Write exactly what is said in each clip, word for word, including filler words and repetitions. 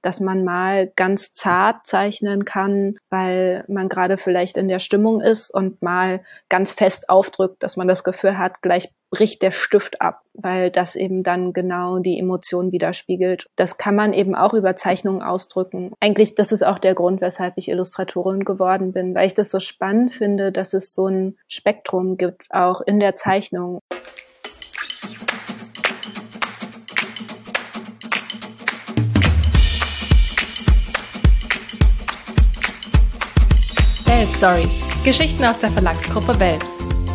dass man mal ganz zart zeichnen kann, weil man gerade vielleicht in der Stimmung ist und mal ganz fest aufdrückt, dass man das Gefühl hat, gleich bricht der Stift ab, weil das eben dann genau die Emotion widerspiegelt. Das kann man eben auch über Zeichnungen ausdrücken. Eigentlich, das ist auch der Grund, weshalb ich Illustratorin geworden bin, weil ich das so spannend finde, dass es so ein Spektrum gibt, auch in der Zeichnung. Bells Stories. Geschichten aus der Verlagsgruppe Bells.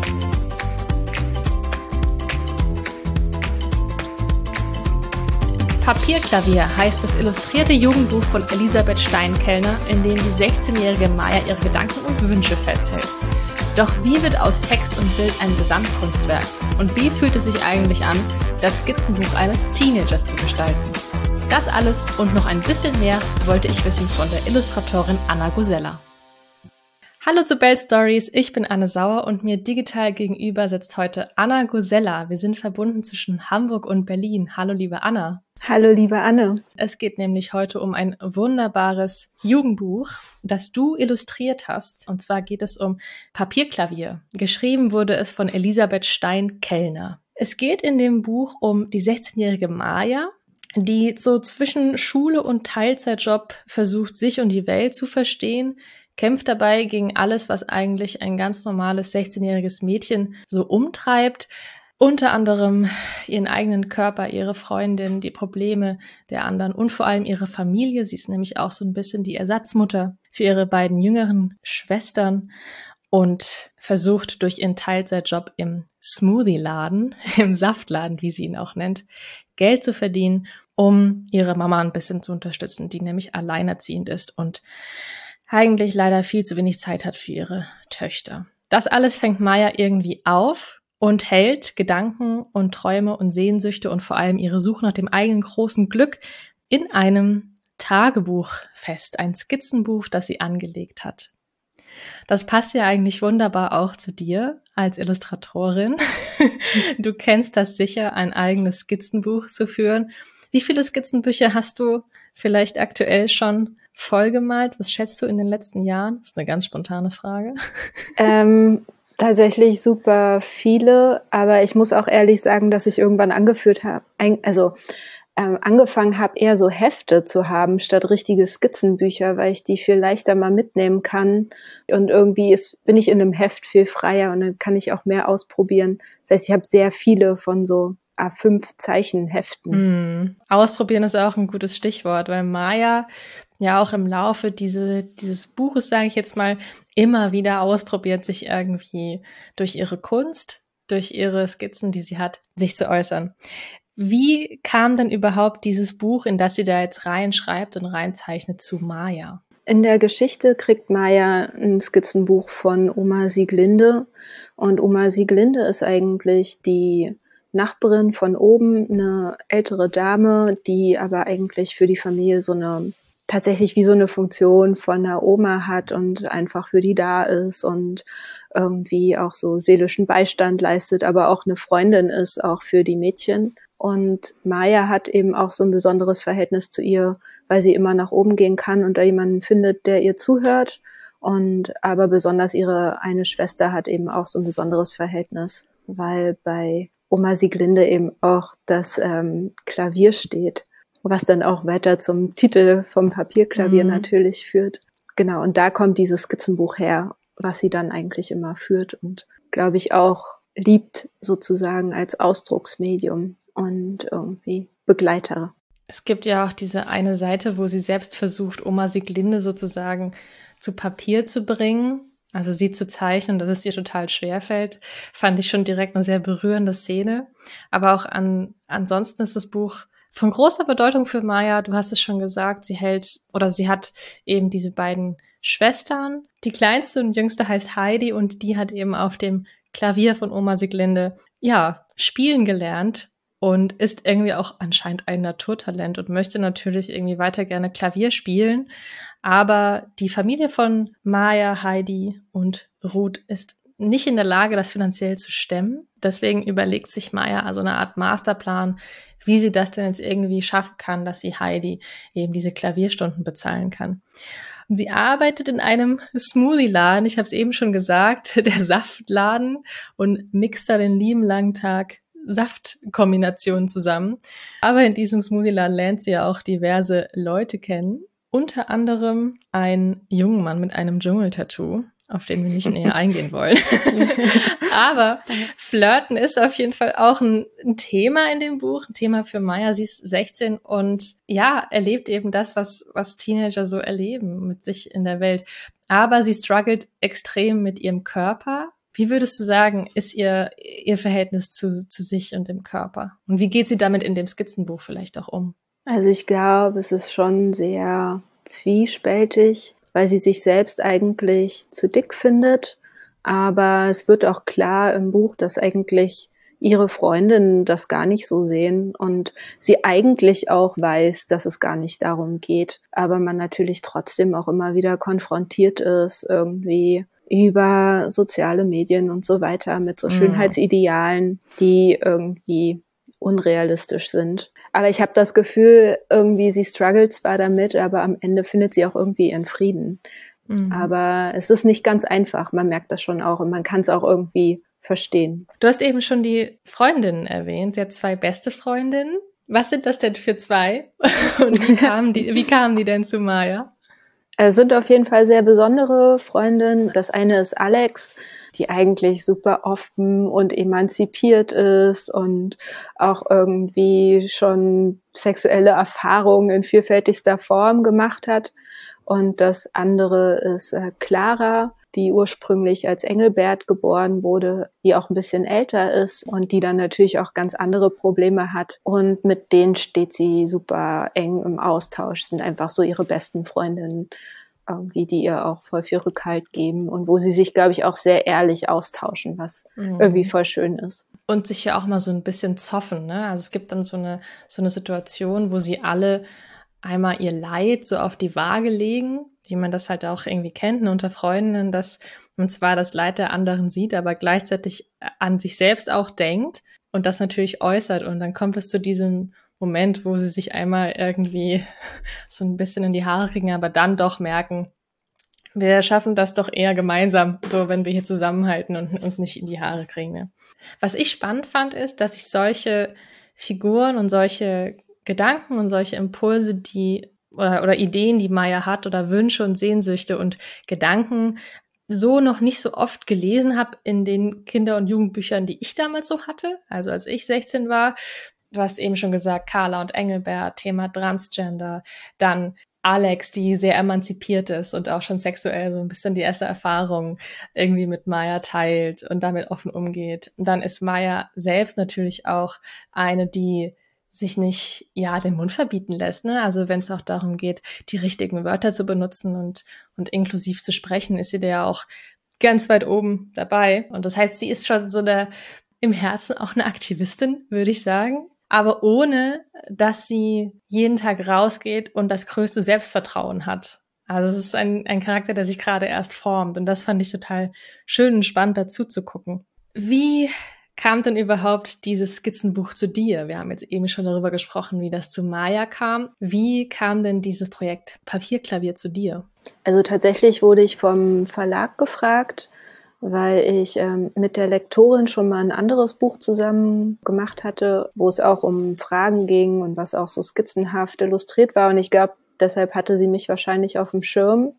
Papierklavier heißt das illustrierte Jugendbuch von Elisabeth Stein-Kellner, in dem die sechzehnjährige Maya ihre Gedanken und Wünsche festhält. Doch wie wird aus Text und Bild ein Gesamtkunstwerk? Und wie fühlt es sich eigentlich an, das Skizzenbuch eines Teenagers zu gestalten? Das alles und noch ein bisschen mehr wollte ich wissen von der Illustratorin Anna Gosella. Hallo zu Bells Stories, ich bin Anne Sauer und mir digital gegenüber sitzt heute Anna Gosella. Wir sind verbunden zwischen Hamburg und Berlin. Hallo liebe Anna. Hallo liebe Anne. Es geht nämlich heute um ein wunderbares Jugendbuch, das du illustriert hast. Und zwar geht es um Papierklavier. Geschrieben wurde es von Elisabeth Stein-Kellner. Es geht in dem Buch um die sechzehnjährige Maya, die so zwischen Schule und Teilzeitjob versucht, sich und die Welt zu verstehen, kämpft dabei gegen alles, was eigentlich ein ganz normales sechzehnjähriges Mädchen so umtreibt. Unter anderem ihren eigenen Körper, ihre Freundin, die Probleme der anderen und vor allem ihre Familie. Sie ist nämlich auch so ein bisschen die Ersatzmutter für ihre beiden jüngeren Schwestern und versucht durch ihren Teilzeitjob im Smoothie-Laden, im Saftladen, wie sie ihn auch nennt, Geld zu verdienen, um ihre Mama ein bisschen zu unterstützen, die nämlich alleinerziehend ist und eigentlich leider viel zu wenig Zeit hat für ihre Töchter. Das alles fängt Maya irgendwie auf und hält Gedanken und Träume und Sehnsüchte und vor allem ihre Suche nach dem eigenen großen Glück in einem Tagebuch fest, ein Skizzenbuch, das sie angelegt hat. Das passt ja eigentlich wunderbar auch zu dir als Illustratorin. Du kennst das sicher, ein eigenes Skizzenbuch zu führen. Wie viele Skizzenbücher hast du vielleicht aktuell schon vollgemalt? Was schätzt du in den letzten Jahren? Das ist eine ganz spontane Frage. Ähm, tatsächlich super viele, aber ich muss auch ehrlich sagen, dass ich irgendwann angeführt habe, also ähm, angefangen habe, eher so Hefte zu haben, statt richtige Skizzenbücher, weil ich die viel leichter mal mitnehmen kann. Und irgendwie ist, bin ich in einem Heft viel freier und dann kann ich auch mehr ausprobieren. Das heißt, ich habe sehr viele von so A fünf Zeichenheften. Mm. Ausprobieren ist auch ein gutes Stichwort, weil Maya ja auch im Laufe diese, dieses Buches, sage ich jetzt mal, immer wieder ausprobiert, sich irgendwie durch ihre Kunst, durch ihre Skizzen, die sie hat, sich zu äußern. Wie kam denn überhaupt dieses Buch, in das sie da jetzt reinschreibt und reinzeichnet, zu Maya? In der Geschichte kriegt Maya ein Skizzenbuch von Oma Sieglinde und Oma Sieglinde ist eigentlich die Nachbarin von oben, eine ältere Dame, die aber eigentlich für die Familie so eine, tatsächlich wie so eine Funktion von einer Oma hat und einfach für die da ist und irgendwie auch so seelischen Beistand leistet, aber auch eine Freundin ist, auch für die Mädchen. Und Maya hat eben auch so ein besonderes Verhältnis zu ihr, weil sie immer nach oben gehen kann und da jemanden findet, der ihr zuhört. Und aber besonders ihre eine Schwester hat eben auch so ein besonderes Verhältnis, weil bei Oma Sieglinde eben auch das ähm, Klavier steht, was dann auch weiter zum Titel vom Papierklavier mhm. natürlich führt. Genau, und da kommt dieses Skizzenbuch her, was sie dann eigentlich immer führt und, glaube ich, auch liebt sozusagen als Ausdrucksmedium und irgendwie Begleiter. Es gibt ja auch diese eine Seite, wo sie selbst versucht, Oma Sieglinde sozusagen zu Papier zu bringen. Also sie zu zeichnen, dass es ihr total schwerfällt, fand ich schon direkt eine sehr berührende Szene. Aber auch an, ansonsten ist das Buch von großer Bedeutung für Maya. Du hast es schon gesagt, sie hält oder sie hat eben diese beiden Schwestern. Die kleinste und jüngste heißt Heidi und die hat eben auf dem Klavier von Oma Sieglinde, ja, spielen gelernt und ist irgendwie auch anscheinend ein Naturtalent und möchte natürlich irgendwie weiter gerne Klavier spielen. Aber die Familie von Maya, Heidi und Ruth ist nicht in der Lage, das finanziell zu stemmen. Deswegen überlegt sich Maya also eine Art Masterplan, wie sie das denn jetzt irgendwie schaffen kann, dass sie Heidi eben diese Klavierstunden bezahlen kann. Und sie arbeitet in einem Smoothie-Laden, ich habe es eben schon gesagt, der Saftladen, und mixt da den lieben langen Tag Saftkombinationen zusammen. Aber in diesem Smoothie-Laden lernt sie ja auch diverse Leute kennen. Unter anderem einen jungen Mann mit einem Dschungeltattoo, auf den wir nicht näher eingehen wollen. Aber Flirten ist auf jeden Fall auch ein, ein Thema in dem Buch, ein Thema für Maya. Sie ist sechzehn und ja, erlebt eben das, was, was Teenager so erleben mit sich in der Welt. Aber sie struggelt extrem mit ihrem Körper. Wie würdest du sagen, ist ihr, ihr Verhältnis zu, zu sich und dem Körper? Und wie geht sie damit in dem Skizzenbuch vielleicht auch um? Also ich glaube, es ist schon sehr zwiespältig, weil sie sich selbst eigentlich zu dick findet. Aber es wird auch klar im Buch, dass eigentlich ihre Freundinnen das gar nicht so sehen und sie eigentlich auch weiß, dass es gar nicht darum geht. Aber man natürlich trotzdem auch immer wieder konfrontiert ist, irgendwie über soziale Medien und so weiter mit so Schönheitsidealen, die irgendwie unrealistisch sind. Aber ich habe das Gefühl, irgendwie sie struggelt zwar damit, aber am Ende findet sie auch irgendwie ihren Frieden. Mhm. Aber es ist nicht ganz einfach, man merkt das schon auch und man kann es auch irgendwie verstehen. Du hast eben schon die Freundinnen erwähnt, sie hat zwei beste Freundinnen. Was sind das denn für zwei? Und wie kamen die, wie kamen die denn zu Maya? Es sind auf jeden Fall sehr besondere Freundinnen. Das eine ist Alex, die eigentlich super offen und emanzipiert ist und auch irgendwie schon sexuelle Erfahrungen in vielfältigster Form gemacht hat. Und das andere ist äh, Clara, die ursprünglich als Engelbert geboren wurde, die auch ein bisschen älter ist und die dann natürlich auch ganz andere Probleme hat. Und mit denen steht sie super eng im Austausch, sind einfach so ihre besten Freundinnen, irgendwie, die ihr auch voll viel Rückhalt geben und wo sie sich, glaube ich, auch sehr ehrlich austauschen, was mhm. irgendwie voll schön ist. Und sich ja auch mal so ein bisschen zoffen, ne? Also es gibt dann so eine, so eine Situation, wo sie alle einmal ihr Leid so auf die Waage legen, wie man das halt auch irgendwie kennt, ne, unter Freundinnen, dass man zwar das Leid der anderen sieht, aber gleichzeitig an sich selbst auch denkt und das natürlich äußert. Und dann kommt es zu diesem Moment, wo sie sich einmal irgendwie so ein bisschen in die Haare kriegen, aber dann doch merken, wir schaffen das doch eher gemeinsam, so wenn wir hier zusammenhalten und uns nicht in die Haare kriegen. Ne? Was ich spannend fand, ist, dass ich solche Figuren und solche Gedanken und solche Impulse, die oder, oder Ideen, die Maya hat oder Wünsche und Sehnsüchte und Gedanken so noch nicht so oft gelesen habe in den Kinder- und Jugendbüchern, die ich damals so hatte, also als ich sechzehn war. Du hast eben schon gesagt, Carla und Engelbert, Thema Transgender, dann Alex, die sehr emanzipiert ist und auch schon sexuell so ein bisschen die erste Erfahrung irgendwie mit Maya teilt und damit offen umgeht. Und dann ist Maya selbst natürlich auch eine, die sich nicht, ja, den Mund verbieten lässt, ne? Also wenn es auch darum geht, die richtigen Wörter zu benutzen und, und inklusiv zu sprechen, ist sie da ja auch ganz weit oben dabei. Und das heißt, sie ist schon so eine, im Herzen auch eine Aktivistin, würde ich sagen. Aber ohne, dass sie jeden Tag rausgeht und das größte Selbstvertrauen hat. Also es ist ein, ein Charakter, der sich gerade erst formt. Und das fand ich total schön und spannend, dazu zu gucken. Wie kam denn überhaupt dieses Skizzenbuch zu dir? Wir haben jetzt eben schon darüber gesprochen, wie das zu Maya kam. Wie kam denn dieses Projekt Papierklavier zu dir? Also tatsächlich wurde ich vom Verlag gefragt, weil ich ähm, mit der Lektorin schon mal ein anderes Buch zusammen gemacht hatte, wo es auch um Fragen ging und was auch so skizzenhaft illustriert war. Und ich glaube, deshalb hatte sie mich wahrscheinlich auf dem Schirm.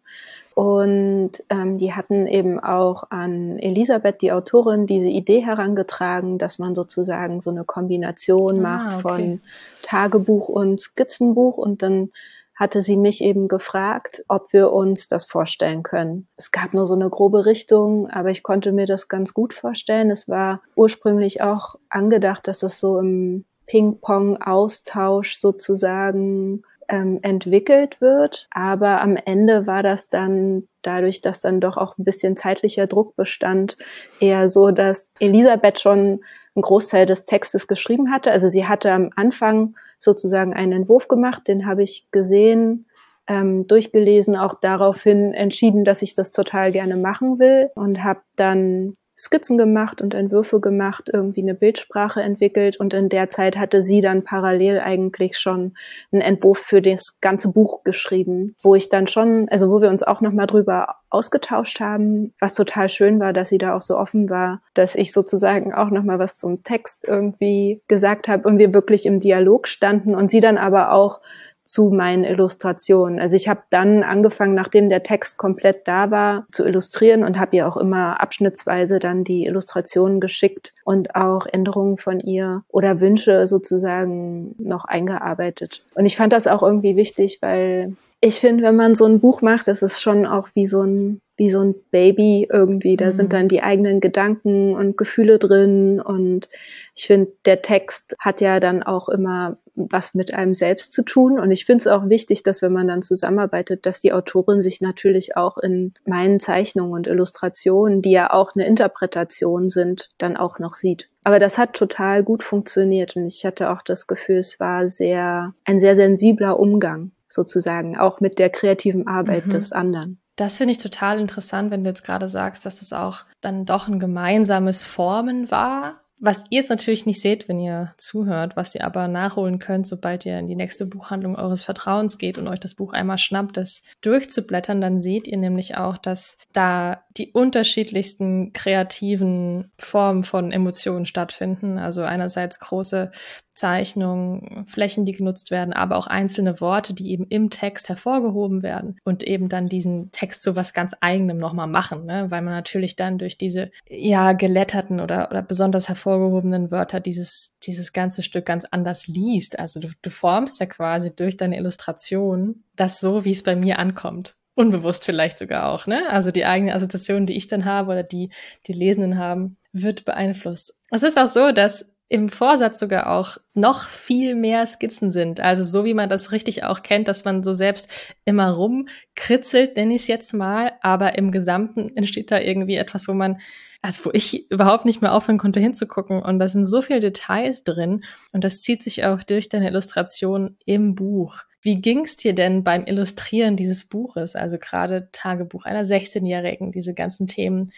Und ähm, die hatten eben auch an Elisabeth, die Autorin, diese Idee herangetragen, dass man sozusagen so eine Kombination macht ah, okay. von Tagebuch und Skizzenbuch. Und dann hatte sie mich eben gefragt, ob wir uns das vorstellen können. Es gab nur so eine grobe Richtung, aber ich konnte mir das ganz gut vorstellen. Es war ursprünglich auch angedacht, dass es so im Ping-Pong-Austausch sozusagen ähm, entwickelt wird. Aber am Ende war das dann, dadurch, dass dann doch auch ein bisschen zeitlicher Druck bestand, eher so, dass Elisabeth schon einen Großteil des Textes geschrieben hatte. Also sie hatte am Anfang sozusagen einen Entwurf gemacht, den habe ich gesehen, ähm, durchgelesen, auch daraufhin entschieden, dass ich das total gerne machen will und habe dann Skizzen gemacht und Entwürfe gemacht, irgendwie eine Bildsprache entwickelt und in der Zeit hatte sie dann parallel eigentlich schon einen Entwurf für das ganze Buch geschrieben, wo ich dann schon, also wo wir uns auch nochmal drüber ausgetauscht haben, was total schön war, dass sie da auch so offen war, dass ich sozusagen auch nochmal was zum Text irgendwie gesagt habe und wir wirklich im Dialog standen und sie dann aber auch zu meinen Illustrationen. Also ich habe dann angefangen, nachdem der Text komplett da war, zu illustrieren und habe ihr auch immer abschnittsweise dann die Illustrationen geschickt und auch Änderungen von ihr oder Wünsche sozusagen noch eingearbeitet. Und ich fand das auch irgendwie wichtig, weil ich finde, wenn man so ein Buch macht, das ist schon auch wie so ein wie so ein Baby irgendwie. Da mhm. sind dann die eigenen Gedanken und Gefühle drin und ich finde, der Text hat ja dann auch immer was mit einem selbst zu tun und ich finde es auch wichtig, dass wenn man dann zusammenarbeitet, dass die Autorin sich natürlich auch in meinen Zeichnungen und Illustrationen, die ja auch eine Interpretation sind, dann auch noch sieht. Aber das hat total gut funktioniert und ich hatte auch das Gefühl, es war sehr ein sehr sensibler Umgang sozusagen, auch mit der kreativen Arbeit mhm. des anderen. Das finde ich total interessant, wenn du jetzt gerade sagst, dass das auch dann doch ein gemeinsames Formen war. Was ihr jetzt natürlich nicht seht, wenn ihr zuhört, was ihr aber nachholen könnt, sobald ihr in die nächste Buchhandlung eures Vertrauens geht und euch das Buch einmal schnappt, das durchzublättern, dann seht ihr nämlich auch, dass da die unterschiedlichsten kreativen Formen von Emotionen stattfinden. Also einerseits große Zeichnungen, Flächen, die genutzt werden, aber auch einzelne Worte, die eben im Text hervorgehoben werden und eben dann diesen Text zu was ganz Eigenem nochmal machen, ne? Weil man natürlich dann durch diese ja geletterten oder oder besonders hervorgehobenen Wörter dieses dieses ganze Stück ganz anders liest. Also du, du formst ja quasi durch deine Illustration das so, wie es bei mir ankommt. Unbewusst vielleicht sogar auch, ne? Also die eigene Assoziation, die ich dann habe oder die die Lesenden haben, wird beeinflusst. Es ist auch so, dass im Vorsatz sogar auch noch viel mehr Skizzen sind. Also so wie man das richtig auch kennt, dass man so selbst immer rumkritzelt, nenne ich es jetzt mal. Aber im Gesamten entsteht da irgendwie etwas, wo man, also wo ich überhaupt nicht mehr aufhören konnte hinzugucken. Und da sind so viele Details drin. Und das zieht sich auch durch deine Illustration im Buch. Wie ging's dir denn beim Illustrieren dieses Buches? Also gerade Tagebuch einer sechzehnjährigen, diese ganzen Themen,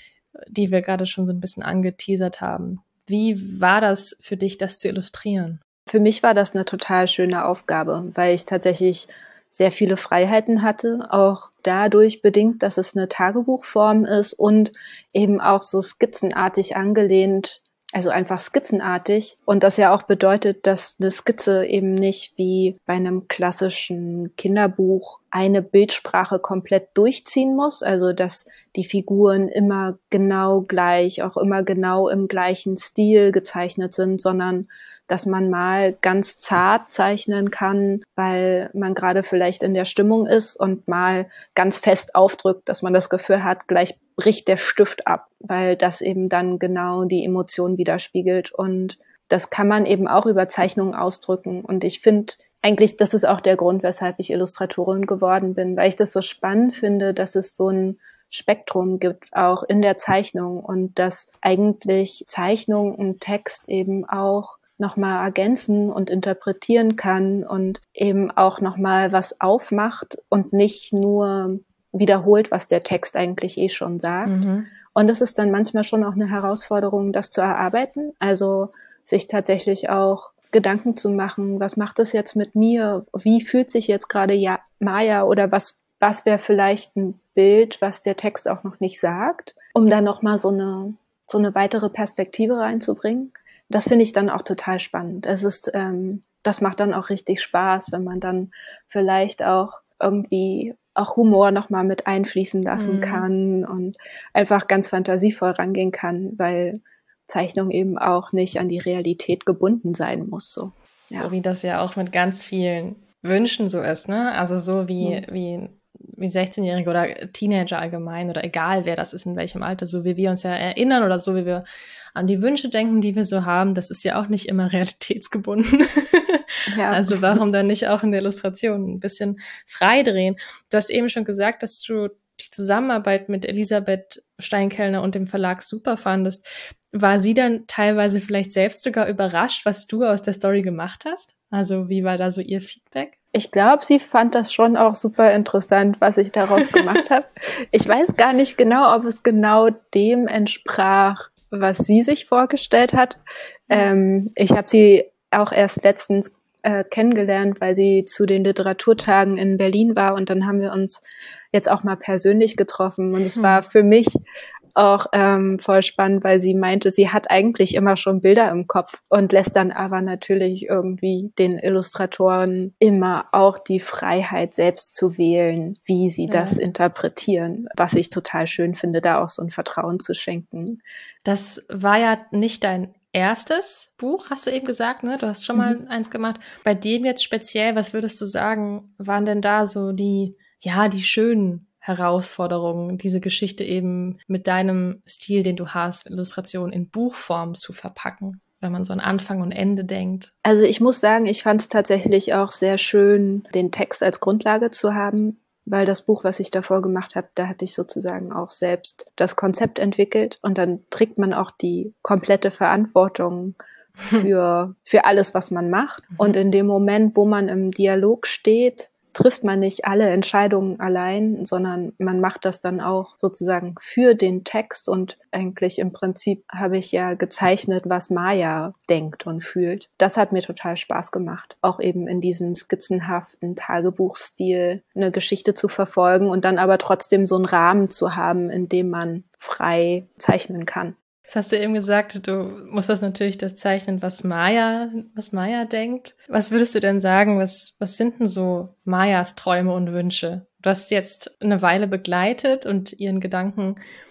die wir gerade schon so ein bisschen angeteasert haben. Wie war das für dich, das zu illustrieren? Für mich war das eine total schöne Aufgabe, weil ich tatsächlich sehr viele Freiheiten hatte, auch dadurch bedingt, dass es eine Tagebuchform ist und eben auch so skizzenartig angelehnt, also einfach skizzenartig. Und das ja auch bedeutet, dass eine Skizze eben nicht wie bei einem klassischen Kinderbuch eine Bildsprache komplett durchziehen muss, also dass die Figuren immer genau gleich, auch immer genau im gleichen Stil gezeichnet sind, sondern dass man mal ganz zart zeichnen kann, weil man gerade vielleicht in der Stimmung ist und mal ganz fest aufdrückt, dass man das Gefühl hat, gleich bricht der Stift ab, weil das eben dann genau die Emotion widerspiegelt. Und das kann man eben auch über Zeichnungen ausdrücken. Und ich finde eigentlich, das ist auch der Grund, weshalb ich Illustratorin geworden bin, weil ich das so spannend finde, dass es so ein Spektrum gibt, auch in der Zeichnung und dass eigentlich Zeichnung und Text eben auch nochmal ergänzen und interpretieren kann und eben auch nochmal was aufmacht und nicht nur wiederholt, was der Text eigentlich eh schon sagt. Mhm. Und es ist dann manchmal schon auch eine Herausforderung, das zu erarbeiten, also sich tatsächlich auch Gedanken zu machen, was macht das jetzt mit mir, wie fühlt sich jetzt gerade ja, Maya oder was was wäre vielleicht ein Bild, was der Text auch noch nicht sagt, um da nochmal so eine so eine weitere Perspektive reinzubringen. Das finde ich dann auch total spannend. Es ist, ähm, das macht dann auch richtig Spaß, wenn man dann vielleicht auch irgendwie auch Humor nochmal mit einfließen lassen mhm. kann und einfach ganz fantasievoll rangehen kann, weil Zeichnung eben auch nicht an die Realität gebunden sein muss. So, ja. So wie das ja auch mit ganz vielen Wünschen so ist, ne? Also so wie, mhm. wie wie sechzehnjährige oder Teenager allgemein oder egal, wer das ist, in welchem Alter, so wie wir uns ja erinnern oder so wie wir an die Wünsche denken, die wir so haben, das ist ja auch nicht immer realitätsgebunden. Ja. Also warum dann nicht auch in der Illustration ein bisschen freidrehen? Du hast eben schon gesagt, dass du die Zusammenarbeit mit Elisabeth Steinkellner und dem Verlag super fandest. War sie dann teilweise vielleicht selbst sogar überrascht, was du aus der Story gemacht hast? Also wie war da so ihr Feedback? Ich glaube, sie fand das schon auch super interessant, was ich daraus gemacht habe. Ich weiß gar nicht genau, ob es genau dem entsprach, was sie sich vorgestellt hat. Ähm, ich habe sie auch erst letztens äh, kennengelernt, weil sie zu den Literaturtagen in Berlin war und dann haben wir uns jetzt auch mal persönlich getroffen und es hm. war für mich auch ähm, voll spannend, weil sie meinte, sie hat eigentlich immer schon Bilder im Kopf und lässt dann aber natürlich irgendwie den Illustratoren immer auch die Freiheit, selbst zu wählen, wie sie ja. das interpretieren, was ich total schön finde, da auch so ein Vertrauen zu schenken. Das war ja nicht dein erstes Buch, hast du eben gesagt, ne? Du hast schon mal mhm. eins gemacht. Bei dem jetzt speziell, was würdest du sagen, waren denn da so die, ja, die schönen Herausforderung, diese Geschichte eben mit deinem Stil, den du hast, Illustration in Buchform zu verpacken, wenn man so an Anfang und Ende denkt? Also ich muss sagen, ich fand es tatsächlich auch sehr schön, den Text als Grundlage zu haben, weil das Buch, was ich davor gemacht habe, da hatte ich sozusagen auch selbst das Konzept entwickelt und dann trägt man auch die komplette Verantwortung für, für alles, was man macht. Und in dem Moment, wo man im Dialog steht, trifft man nicht alle Entscheidungen allein, sondern man macht das dann auch sozusagen für den Text und eigentlich im Prinzip habe ich ja gezeichnet, was Maya denkt und fühlt. Das hat mir total Spaß gemacht, auch eben in diesem skizzenhaften Tagebuchstil eine Geschichte zu verfolgen und dann aber trotzdem so einen Rahmen zu haben, in dem man frei zeichnen kann. Jetzt hast du eben gesagt, du musst das natürlich das zeichnen, was Maya, was Maya denkt. Was würdest du denn sagen, was, was sind denn so Mayas Träume und Wünsche? Du hast jetzt eine Weile begleitet und ihren Gedanken,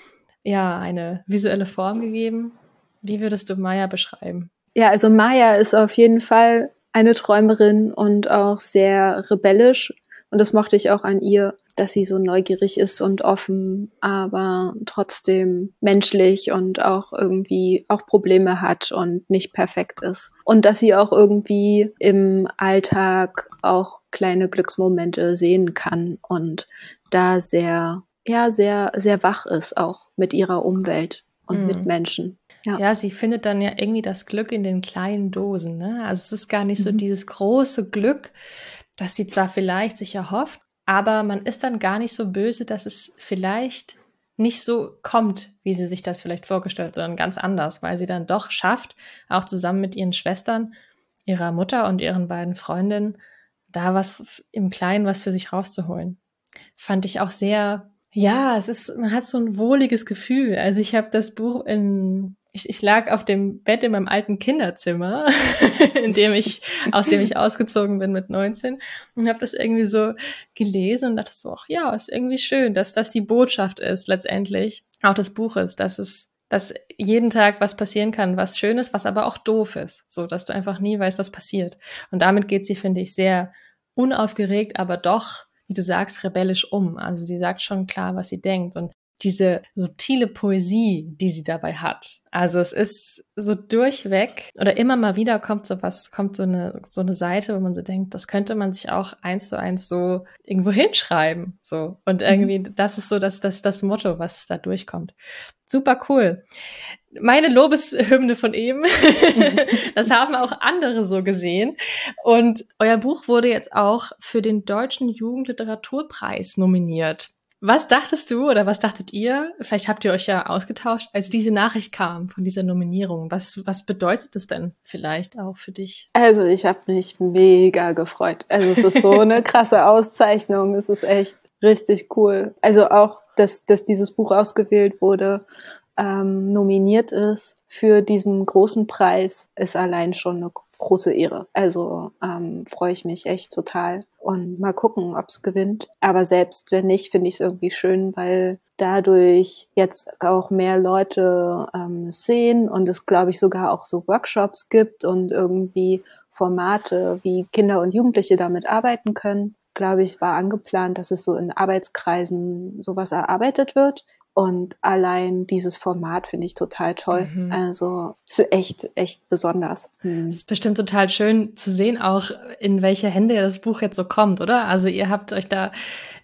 ja, eine visuelle Form gegeben. Wie würdest du Maya beschreiben? Ja, also Maya ist auf jeden Fall eine Träumerin und auch sehr rebellisch. Und das mochte ich auch an ihr, dass sie so neugierig ist und offen, aber trotzdem menschlich und auch irgendwie auch Probleme hat und nicht perfekt ist. Und dass sie auch irgendwie im Alltag auch kleine Glücksmomente sehen kann und da sehr, ja, sehr, sehr wach ist auch mit ihrer Umwelt und mhm. mit Menschen. Ja. ja, sie findet dann ja irgendwie das Glück in den kleinen Dosen, ne? Also es ist gar nicht so mhm. dieses große Glück, dass sie zwar vielleicht sich erhofft, aber man ist dann gar nicht so böse, dass es vielleicht nicht so kommt, wie sie sich das vielleicht vorgestellt hat, sondern ganz anders, weil sie dann doch schafft, auch zusammen mit ihren Schwestern, ihrer Mutter und ihren beiden Freundinnen, da was im Kleinen was für sich rauszuholen. Fand ich auch sehr, ja, es ist, man hat so ein wohliges Gefühl. Also ich habe das Buch in Ich, ich lag auf dem Bett in meinem alten Kinderzimmer, in dem ich, aus dem ich ausgezogen bin mit neunzehn und habe das irgendwie so gelesen und dachte so, ach ja, ist irgendwie schön, dass das die Botschaft ist letztendlich, auch des Buches, dass es, dass jeden Tag was passieren kann, was schön ist, was aber auch doof ist, so dass du einfach nie weißt, was passiert. Und damit geht sie, finde ich, sehr unaufgeregt, aber doch, wie du sagst, rebellisch um. Also sie sagt schon klar, was sie denkt und diese subtile Poesie, die sie dabei hat. Also es ist so durchweg oder immer mal wieder kommt so was, kommt so eine so eine Seite, wo man so denkt, das könnte man sich auch eins zu eins so irgendwo hinschreiben, so. Und irgendwie, mhm. das ist so das das das Motto, was da durchkommt. Super cool. Meine Lobeshymne von eben, das haben auch andere so gesehen. Und euer Buch wurde jetzt auch für den Deutschen Jugendliteraturpreis nominiert. Was dachtest du oder was dachtet ihr, vielleicht habt ihr euch ja ausgetauscht, als diese Nachricht kam von dieser Nominierung? Was, was bedeutet das denn vielleicht auch für dich? Also ich habe mich mega gefreut. Also es ist so eine krasse Auszeichnung. Es ist echt richtig cool. Also auch, dass, dass dieses Buch ausgewählt wurde, ähm, nominiert ist für diesen großen Preis, ist allein schon eine große Ehre. Also ähm, freue ich mich echt total. Und mal gucken, ob es gewinnt. Aber selbst wenn nicht, finde ich es irgendwie schön, weil dadurch jetzt auch mehr Leute ähm, sehen und es, glaube ich, sogar auch so Workshops gibt und irgendwie Formate, wie Kinder und Jugendliche damit arbeiten können. Glaube ich, war angeplant, dass es so in Arbeitskreisen sowas erarbeitet wird. Und allein dieses Format finde ich total toll. Mhm. Also es ist echt, echt besonders. Mhm. Es ist bestimmt total schön zu sehen auch, in welche Hände das Buch jetzt so kommt, oder? Also ihr habt euch da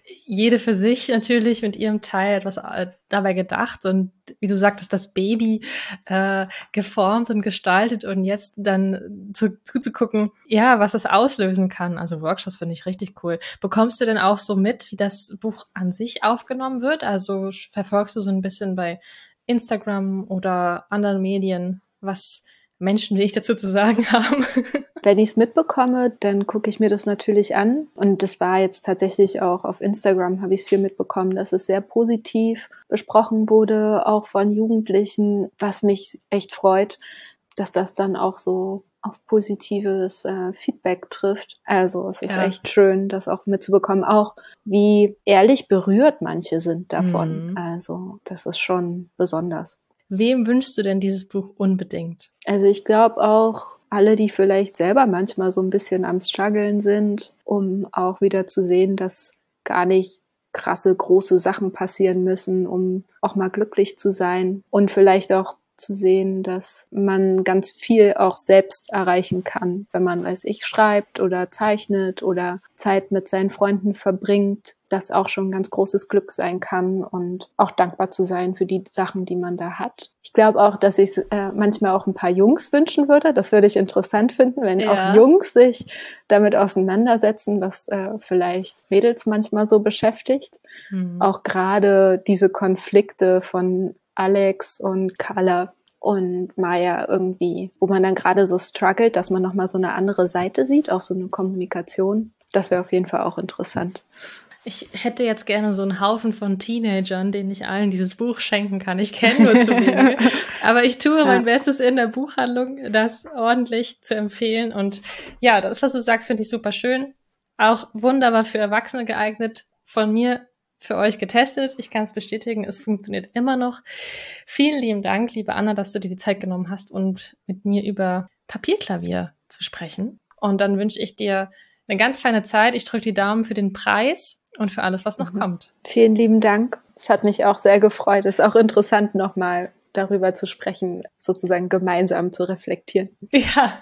jede für sich natürlich mit ihrem Teil etwas äh, dabei gedacht und wie du sagtest, das Baby äh, geformt und gestaltet und jetzt dann zu, zuzugucken, ja, was das auslösen kann. Also Workshops finde ich richtig cool. Bekommst du denn auch so mit, wie das Buch an sich aufgenommen wird? Also verfolgst du so ein bisschen bei Instagram oder anderen Medien, was Menschen wie ich dazu zu sagen haben? Wenn ich es mitbekomme, dann gucke ich mir das natürlich an. Und das war jetzt tatsächlich auch auf Instagram, habe ich es viel mitbekommen, dass es sehr positiv besprochen wurde, auch von Jugendlichen, was mich echt freut, dass das dann auch so auf positives äh, Feedback trifft. Also es ist Ja. echt schön, das auch mitzubekommen, auch wie ehrlich berührt manche sind davon. Mhm. Also das ist schon besonders. Wem wünschst du denn dieses Buch unbedingt? Also ich glaube auch alle, die vielleicht selber manchmal so ein bisschen am Struggeln sind, um auch wieder zu sehen, dass gar nicht krasse, große Sachen passieren müssen, um auch mal glücklich zu sein und vielleicht auch zu sehen, dass man ganz viel auch selbst erreichen kann, wenn man, weiß ich, schreibt oder zeichnet oder Zeit mit seinen Freunden verbringt, das auch schon ein ganz großes Glück sein kann und auch dankbar zu sein für die Sachen, die man da hat. Ich glaube auch, dass ich äh, manchmal auch ein paar Jungs wünschen würde. Das würde ich interessant finden, wenn Ja. auch Jungs sich damit auseinandersetzen, was äh, vielleicht Mädels manchmal so beschäftigt. Mhm. Auch gerade diese Konflikte von Alex und Carla und Maya irgendwie, wo man dann gerade so struggelt, dass man nochmal so eine andere Seite sieht, auch so eine Kommunikation. Das wäre auf jeden Fall auch interessant. Ich hätte jetzt gerne so einen Haufen von Teenagern, denen ich allen dieses Buch schenken kann. Ich kenne nur zu wenige. Aber ich tue mein Ja. Bestes in der Buchhandlung, das ordentlich zu empfehlen. Und ja, das, was du sagst, finde ich super schön. Auch wunderbar für Erwachsene geeignet. Von mir für euch getestet. Ich kann es bestätigen, es funktioniert immer noch. Vielen lieben Dank, liebe Anna, dass du dir die Zeit genommen hast und mit mir über Papierklavier zu sprechen. Und dann wünsche ich dir eine ganz feine Zeit. Ich drücke die Daumen für den Preis und für alles, was noch Mhm. kommt. Vielen lieben Dank. Es hat mich auch sehr gefreut. Es ist auch interessant, nochmal darüber zu sprechen, sozusagen gemeinsam zu reflektieren. Ja,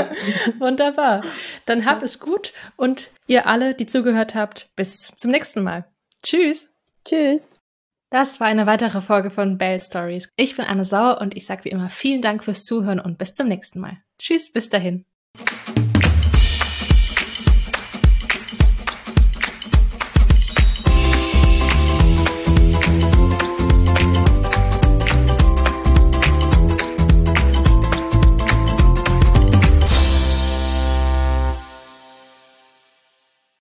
wunderbar. Dann habt es gut und ihr alle, die zugehört habt, bis zum nächsten Mal. Tschüss. Tschüss. Das war eine weitere Folge von Belle Stories. Ich bin Anne Sauer und ich sage wie immer vielen Dank fürs Zuhören und bis zum nächsten Mal. Tschüss, bis dahin.